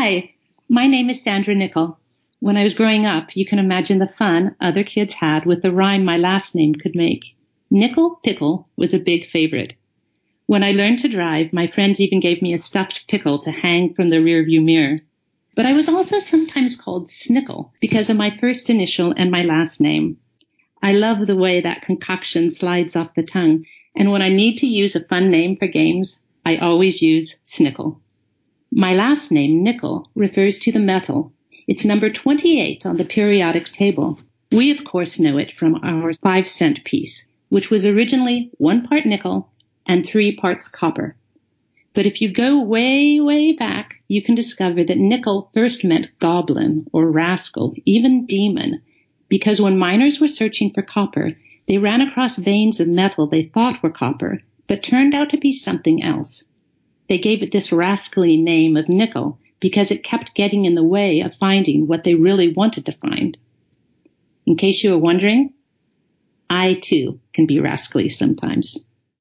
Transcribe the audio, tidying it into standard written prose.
Hi, my name is Sandra Nickel. When I was growing up, you can imagine the fun other kids had with the rhyme my last name could make. Nickel Pickle was a big favorite. When I learned to drive, my friends even gave me a stuffed pickle to hang from the rearview mirror. But I was also sometimes called Snickle because of my first initial and my last name. I love the way that concoction slides off the tongue, and when I need to use a fun name for games, I always use Snickle. My last name, Nickel, refers to the metal. It's number 28 on the periodic table. We, of course, know it from our 5-cent piece, which was originally 1 part nickel and 3 parts copper. But if you go way, way back, you can discover that nickel first meant goblin or rascal, even demon, because when miners were searching for copper, they ran across veins of metal they thought were copper, but turned out to be something else. They gave it this rascally name of nickel because it kept getting in the way of finding what they really wanted to find. In case you were wondering, I too can be rascally sometimes.